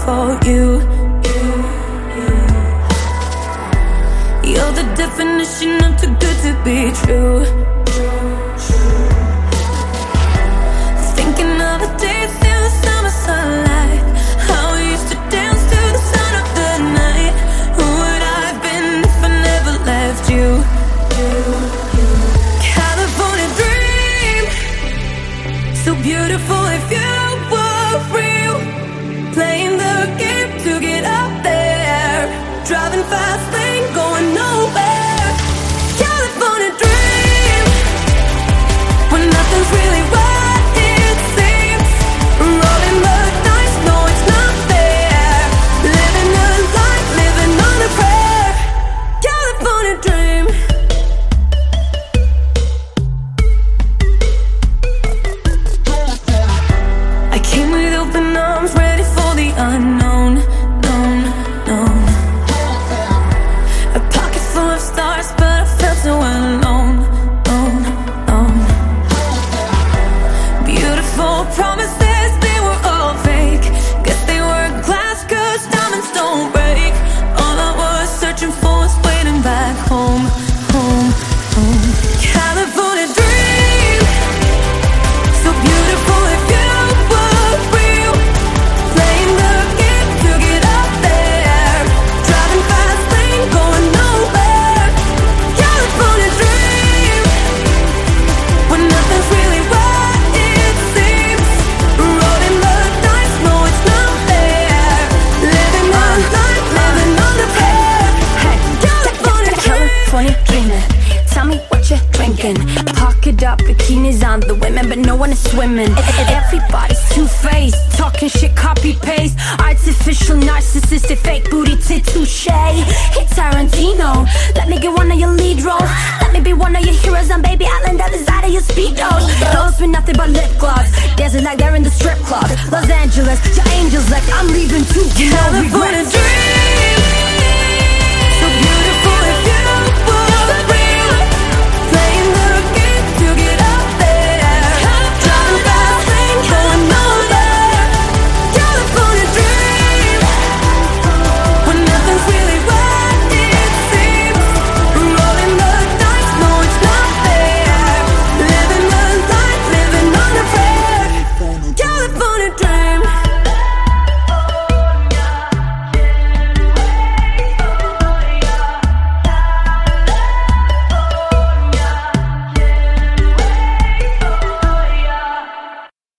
for you. You're the definition of too good to be true. Thinking of the days in the summer sunlight, how we used to dance to the sound of the night. Who would I have been if I never left you? California dream, so beautiful if you were real. Playing the game to get up there, driving fast lane, going nowhere. California dream, when nothing's really what it seems. Rolling the dice, no it's not fair. Living a life, living on a prayer. California dream. I came with open arms, ready for the unknown, known, known. A pocket full of stars, but I felt so alone, alone, alone. Beautiful promises, they were all fake. Guess they were glass, 'cause diamonds don't break. All I was searching for was waiting back home, home, home. California dream, so beautiful if you were real. Playing the game to get up there, driving fast lane, going nowhere. California dream, when nothing's really what it seems. Rolling the dice, no it's not fair. Living my life, living on the prayer. Hey, California dream. California dreaming. Tell me what you're drinking. Park it up, bikinis on the women, but no one is swimming. Everybody's two-faced, talking shit, copy-paste. Artificial, narcissistic, fake booty, tit, touche. Hey Tarantino, let me get one of your lead roles. Let me be one of your heroes on Baby Island, other side of your speedos. Those with nothing but lip gloss, dancing like they're in the strip club. Los Angeles, your angels like I'm leaving too. California dream.